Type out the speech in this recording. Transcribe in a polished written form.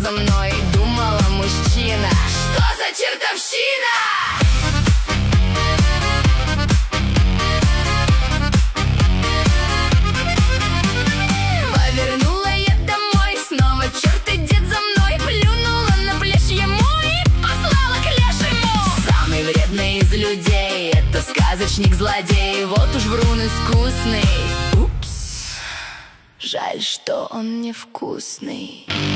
за мной, думала мужчина. Что за чертовщина? Повернула я домой, снова черт идет за мной. Плюнула на плечи ему и послала к лешему. Самый вредный из людей — это сказочник-злодей. Вот уж врун искусный. Упс, жаль, что он невкусный.